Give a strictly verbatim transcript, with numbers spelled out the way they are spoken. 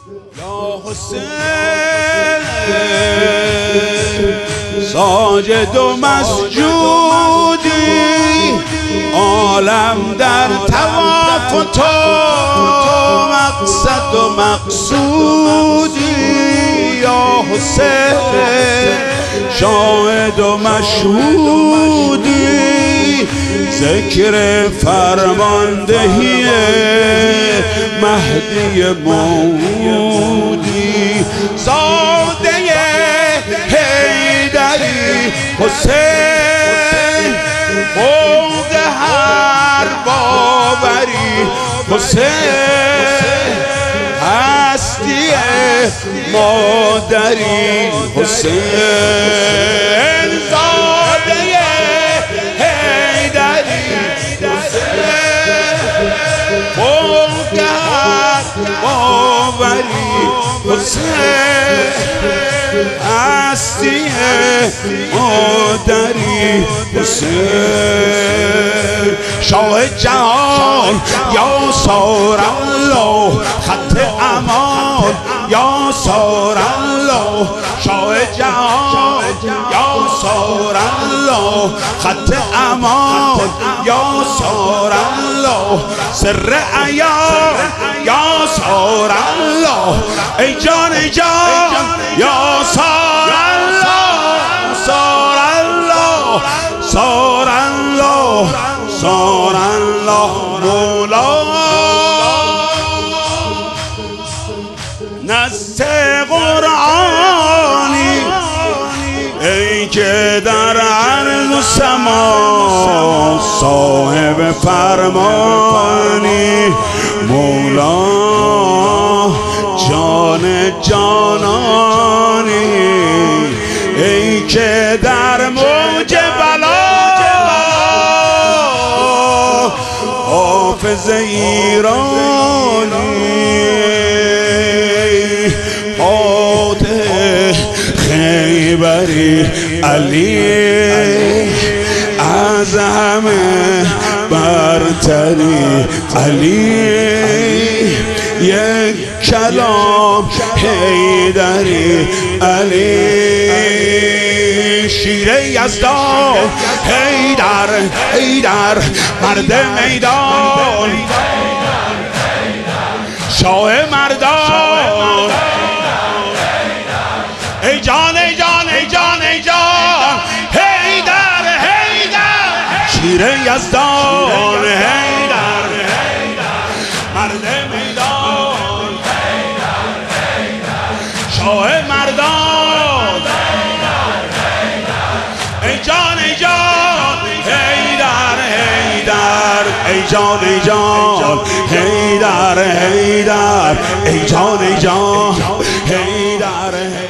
یا حسین ساجد و مسجودی، عالم در طواف و تو مقصد و مقصودی. یا حسین شاهد و مشهودی، ذکر فرماندهی مهدی موعودی. زاده حیدری حسین فوق هر باوری، حسین هستی مادری، حسین زاده حیدری فوق هر باوری، حسین هستی مادری، حسین شاه جهان یا سار الله، خط امان یا سار الله، شاه جهان یا سار الله، خط امان یا سار الله، سر عیان یا سار الله، ای جان ای جان یا سار الله، سار الله سار الله سار الله مولا. نص قرآنی ای که در عرض و سما صاحب فرمانی، مولا جان جانانی ای که در موج بلا حافظ ایرانی، فاتح خیبری علی از همه برتری علی، یک کلام حیدری علی، شیر یزدان حیدر حیدر مرد میدان، شاه مردان، ای جان ای جان ای جان ای جان حیدر حیدر، شیر یزدان حیدر مرد میدان، شاه مردان، ای جان ای جان حیدر حیدر، ای جان ای جان حیدر حیدر، ای جان ای جان حیدر.